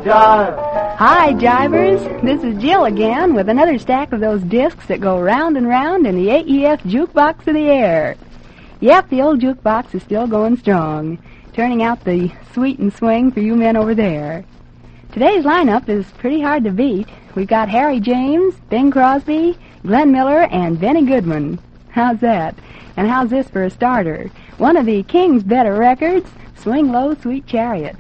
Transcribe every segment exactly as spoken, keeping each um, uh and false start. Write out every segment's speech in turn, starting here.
jive. Hi, jivers. This is Jill again with another stack of those discs that go round and round in the A E F jukebox of the air. Yep, the old jukebox is still going strong, turning out the sweet and swing for you men over there. Today's lineup is pretty hard to beat. We've got Harry James, Bing Crosby, Glenn Miller, and Benny Goodman. How's that? And how's this for a starter? One of the King's better records, Swing Low, Sweet Chariot.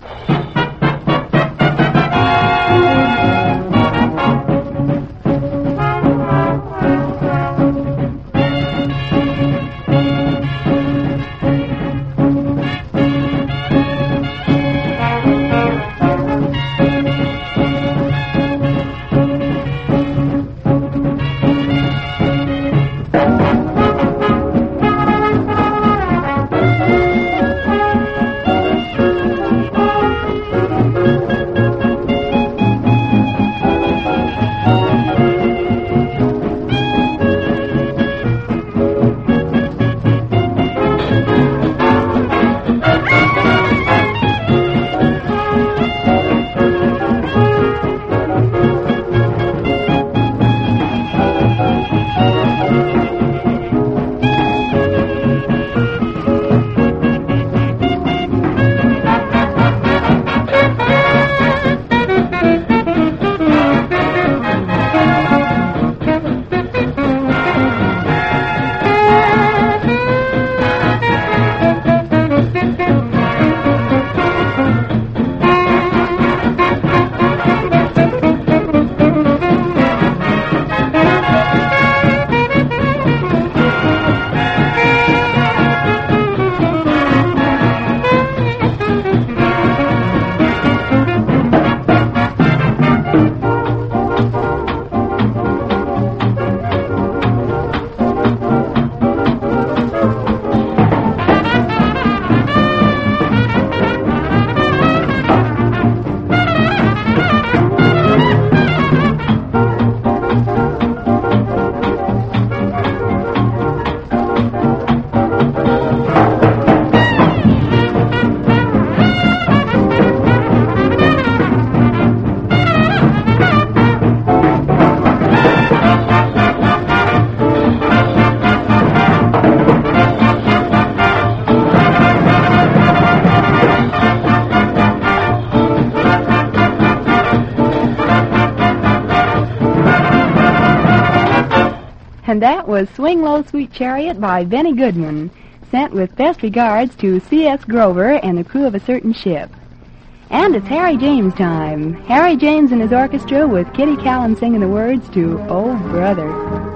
And that was Swing Low, Sweet Chariot by Benny Goodman, sent with best regards to C S Grover and the crew of a certain ship. And it's Harry James time. Harry James and his orchestra with Kitty Callan singing the words to Oh Brother.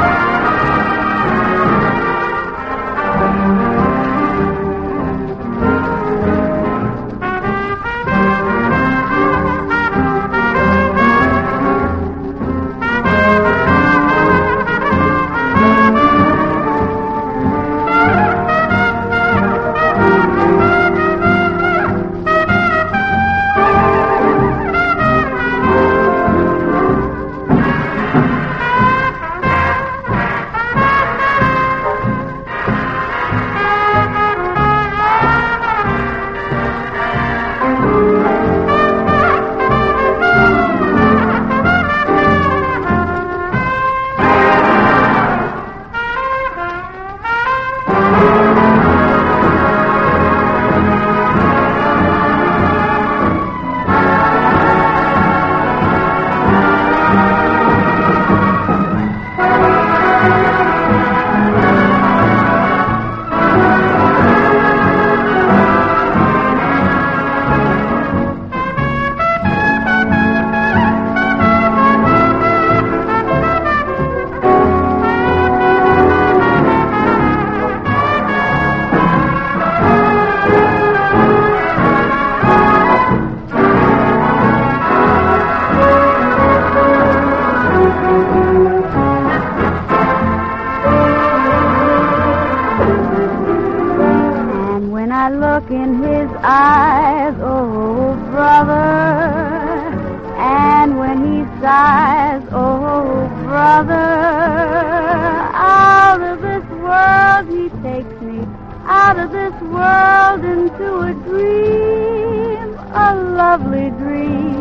Look in his eyes, oh brother, and when he sighs, oh brother, out of this world he takes me, out of this world into a dream, a lovely dream.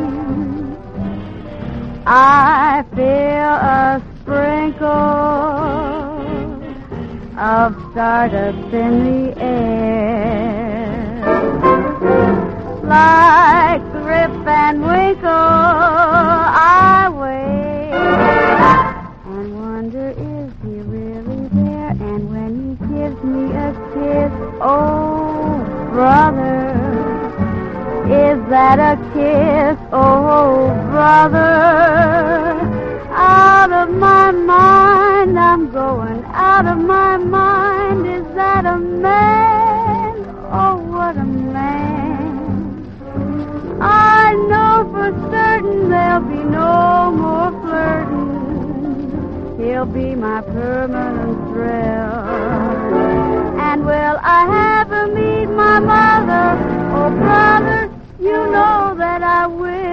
I feel a sprinkle of stardust in the air. Like Rip Van Winkle, I wait and wonder, is he really there? And when he gives me a kiss, oh, brother, is that a kiss? Oh, brother, out of my mind, I'm going out of my mind. Is that a man? Oh, what a man. I know for certain there'll be no more flirting. He'll be my permanent thrill. And will I ever meet my mother? Oh, brother, you know that I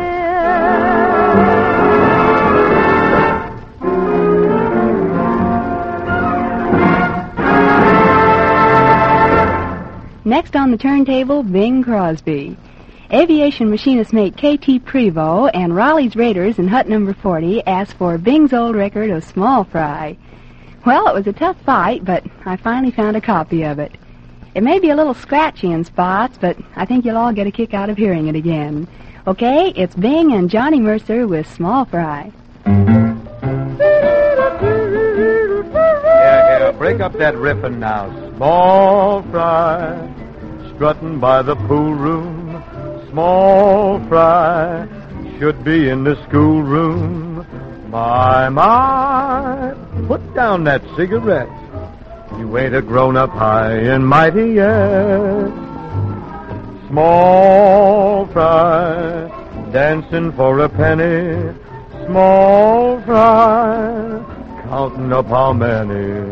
will. Next on the turntable, Bing Crosby. Aviation machinist mate K T Prevost and Raleigh's Raiders in hut number forty asked for Bing's old record of Small Fry. Well, it was a tough fight, but I finally found a copy of it. It may be a little scratchy in spots, but I think you'll all get a kick out of hearing it again. Okay, it's Bing and Johnny Mercer with Small Fry. Yeah, yeah, break up that riffin' now. Small Fry, strutting by the pool room. Small Fry should be in the schoolroom. My, my, put down that cigarette. You ain't a grown-up high and mighty yet. Small Fry, dancing for a penny. Small Fry, counting up how many.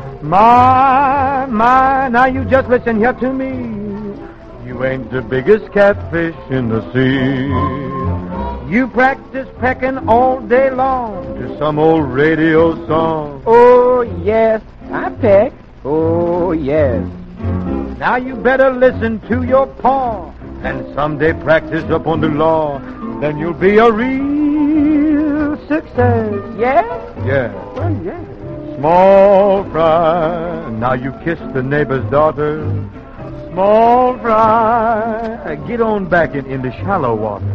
My, my, now you just listen here to me. You ain't the biggest catfish in the sea. You practice pecking all day long to some old radio song. Oh, yes, I peck. Oh, yes. Now you better listen to your paw and someday practice up on the law. Then you'll be a real success. Yes? Yeah. Well, yes. Small Fry, now you kiss the neighbor's daughter. Small Fry, get on back in, in the shallow water.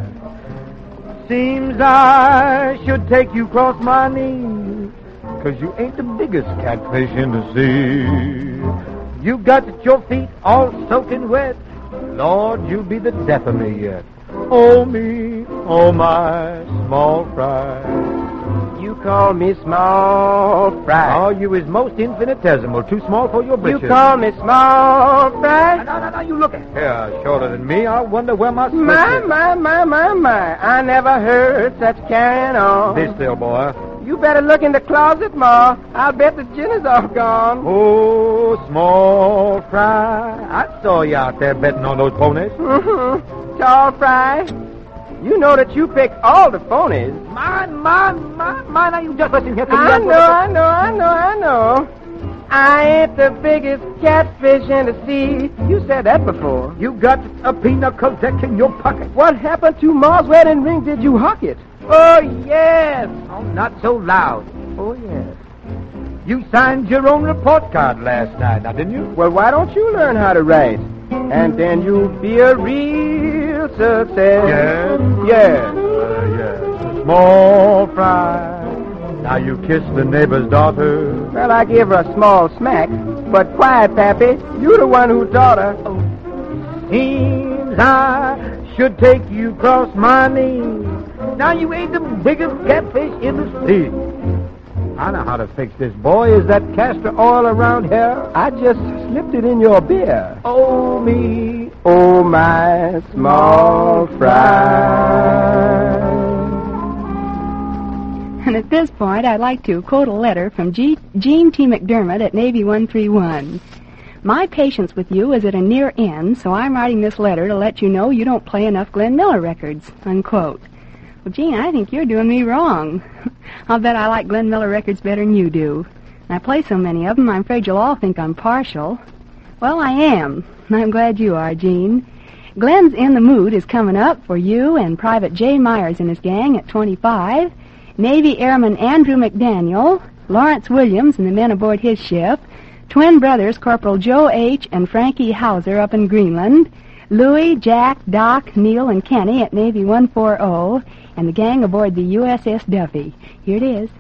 Seems I should take you across my knees, 'cause you ain't the biggest catfish in the sea. You got your feet all soaking wet. Lord, you'll be the death of me yet. Oh, me, oh, my Small Fry. You call me Small Fry. Oh, you is most infinitesimal, too small for your britches. You call me Small Fry? No, no, no, you look at here, shorter than me. I wonder where my slip My, is. my, my, my, my. I never heard such carrying on. Be still, boy. You better look in the closet, Ma. I'll bet the gin is all gone. Oh, Small Fry. I saw you out there betting on those ponies. Mm-hmm. Tall Fry. You know that you pick all the phonies. Mine, mine, mine, mine. Now you just listen here to me. I know, I know, I know, I know. I ain't the biggest catfish in the sea. You said that before. You got a pinnacle deck in your pocket. What happened to Ma's wedding ring? Did you huck it? Oh, yes. Oh, not so loud. Oh, yes. You signed your own report card last night, now, didn't you? Well, why don't you learn how to write? And then you'll be a real success. Yes? Yes. Uh, yes. Small Fry. Now you kiss the neighbor's daughter. Well, I gave her a small smack. But quiet, Pappy. You're the one who taught her. Oh. Seems I should take you across my knees. Now you ain't the biggest catfish in the sea. I know how to fix this, boy. Is that castor oil around here? I just slipped it in your beer. Oh, me. Oh, my Small Fry. And at this point, I'd like to quote a letter from G- Gene T. McDermott at Navy one three one. My patience with you is at a near end, so I'm writing this letter to let you know you don't play enough Glenn Miller records, unquote. Well, Gene, I think you're doing me wrong. I'll bet I like Glenn Miller records better than you do. And I play so many of them, I'm afraid you'll all think I'm partial. Well, I am. I'm glad you are, Gene. Glenn's In the Mood is coming up for you and Private Jay Myers and his gang at twenty-five. Navy Airman Andrew McDaniel, Lawrence Williams and the men aboard his ship, twin brothers Corporal Joe H. and Frankie Hauser up in Greenland, Louis, Jack, Doc, Neil, and Kenny at Navy one forty, and the gang aboard the U S S Duffy. Here it is.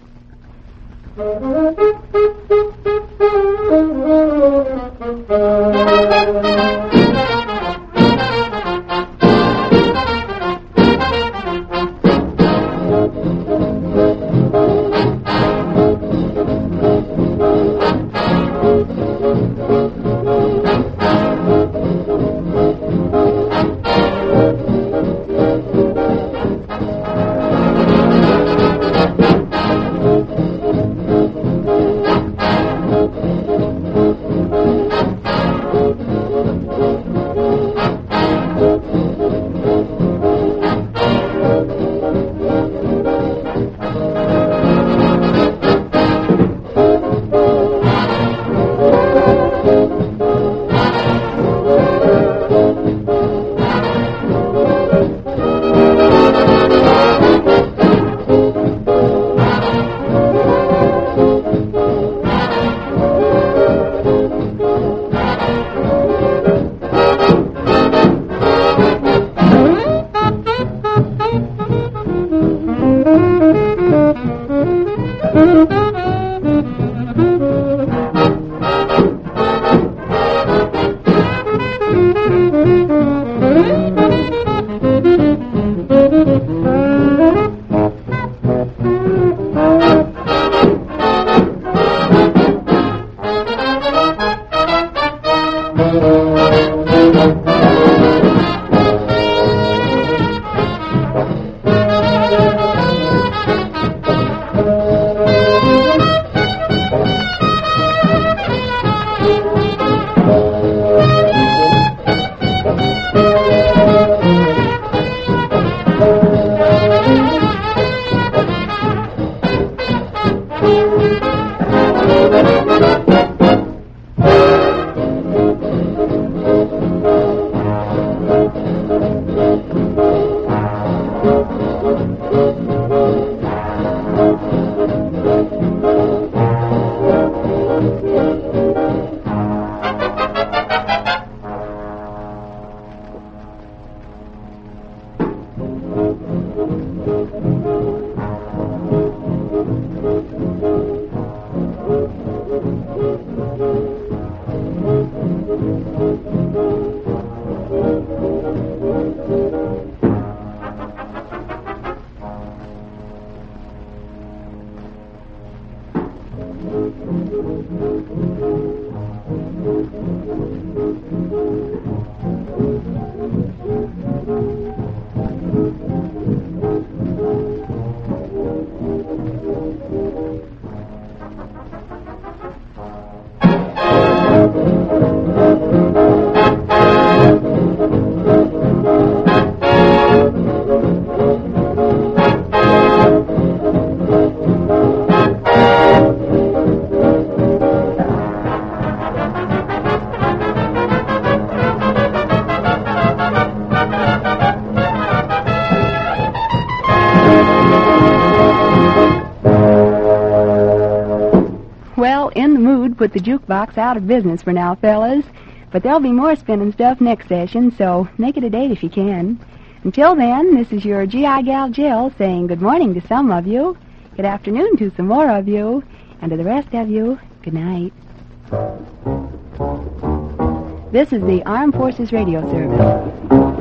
Put the jukebox out of business for now, fellas. But there'll be more spinning stuff next session, so make it a date if you can. Until then, this is your G I Gal Jill saying good morning to some of you, good afternoon to some more of you, and to the rest of you, good night. This is the Armed Forces Radio Service.